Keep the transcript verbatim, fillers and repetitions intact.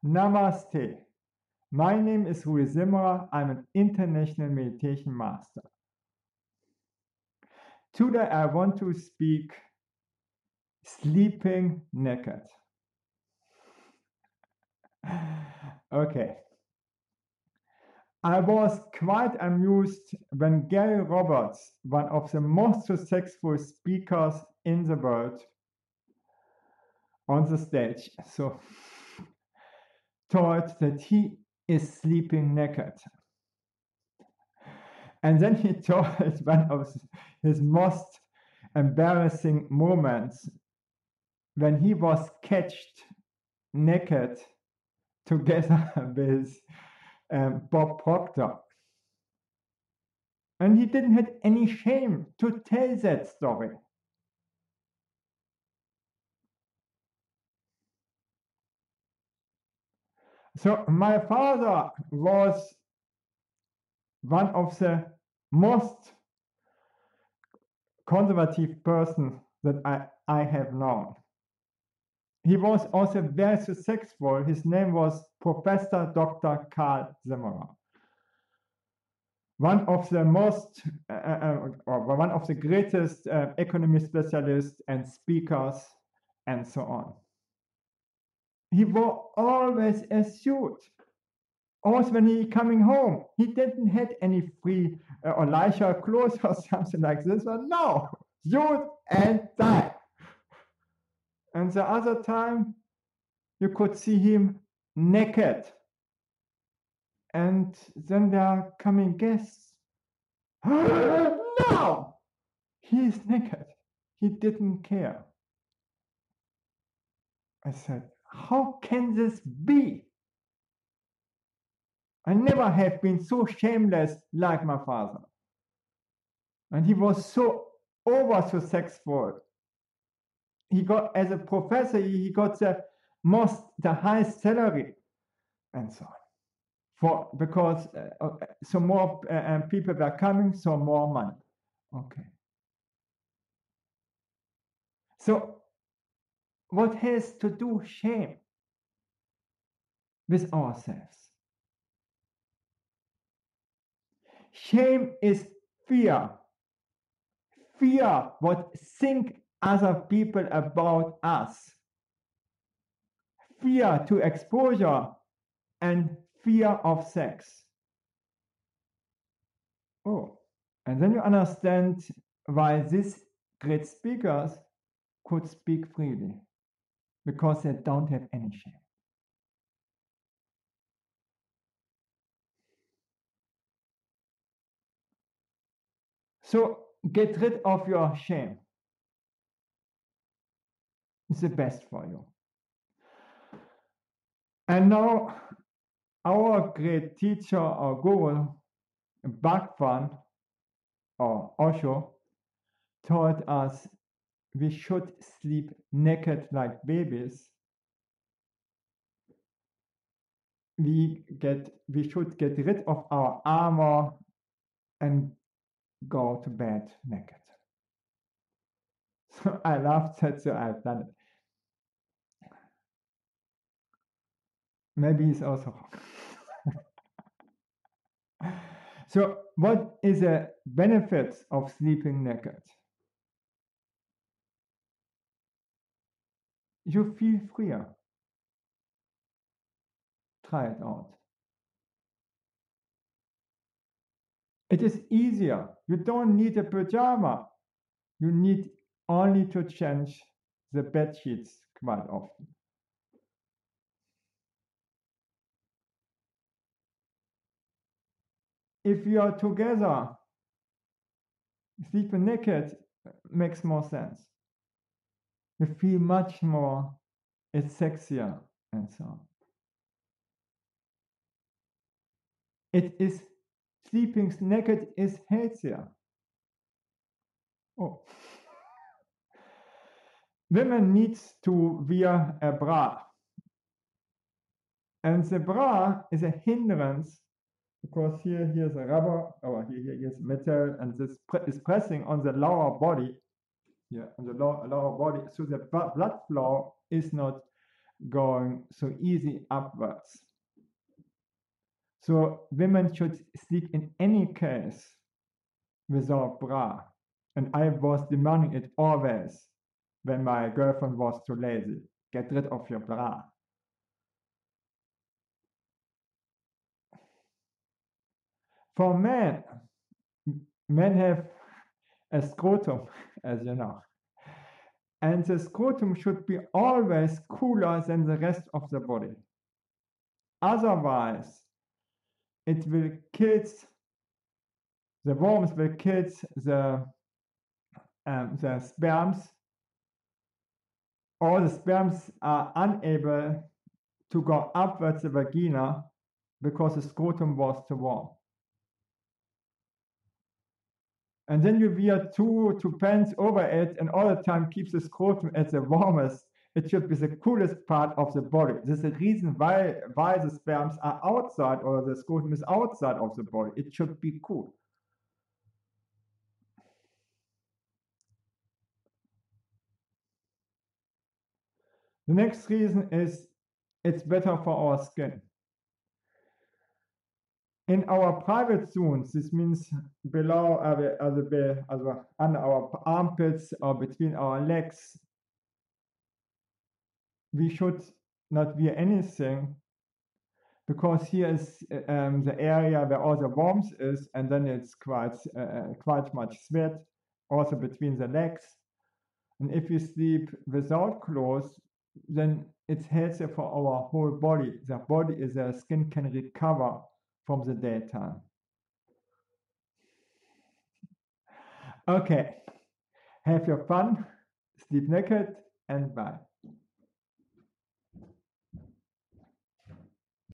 Namaste. My name is Rudi Zimmerer. I'm an international meditation master. Today I want to speak sleeping naked. Okay. I was quite amused when Gary Roberts, one of the most successful speakers in the world, on the stage, so told that he is sleeping naked. And then he told one of his most embarrassing moments when he was catched naked together with um, Bob Proctor. And he didn't have any shame to tell that story. So my father was one of the most conservative person that I, I have known. He was also very successful. His name was Professor Doctor Karl Zimmerer. One of the most, uh, uh, or one of the greatest uh, economy specialists and speakers and so on. He wore always a suit. Also when he coming home, he didn't have any free uh, or leisure clothes or something like this. But no, suit and tie. And the other time, you could see him naked. And then there are coming guests. No! He is naked. He didn't care. I said, how can this be? I never have been so shameless like my father. And he was so over successful. He got, as a professor, he got the most, the highest salary and so on. For, because uh, so more uh, people were coming, so more money. Okay. So what has to do shame with ourselves? Shame is fear. Fear what think other people about us. Fear to exposure and fear of sex. Oh, and then you understand why these great speakers could speak freely, because they don't have any shame. So get rid of your shame. It's the best for you. And now our great teacher or guru, Bhagwan or Osho, taught us we should sleep naked like babies. We get we should get rid of our armor and go to bed naked. So I laughed that, so I've done it. Maybe he's also wrong. So what is the benefits of sleeping naked? You feel freer. Try it out. It is easier. You don't need a pajama. You need only to change the bed sheets quite often. If you are together, sleeping naked makes more sense. You feel much more, it's sexier and so on. It is, sleeping naked is healthier. Oh. Women need to wear a bra. And the bra is a hindrance because here here's a rubber, or here, here here's metal, and this pre is pressing on the lower body, here on the lower, lower body, so the blood flow is not going so easy upwards. So women should sleep in any case without bra. And I was demanding it always when my girlfriend was too lazy. Get rid of your bra. For men, men have a scrotum, as you know. And the scrotum should be always cooler than the rest of the body. Otherwise, it will kill, the worms will kill the, um, the sperms. All the sperms are unable to go upwards the vagina because the scrotum was too warm. And then you wear two, two pants over it and all the time keeps the scrotum at the warmest. It should be the coolest part of the body. This is the reason why, why the sperms are outside or the scrotum is outside of the body. It should be cool. The next reason is it's better for our skin. In our private zones, this means below, uh, also, also under our armpits or between our legs, we should not wear anything because here is um, the area where all the warmth is, and then it's quite uh, quite much sweat, also between the legs. And if you sleep without clothes, then it's healthier for our whole body. The body is the skin can recover from the daytime. Okay, have your fun, sleep naked, and bye.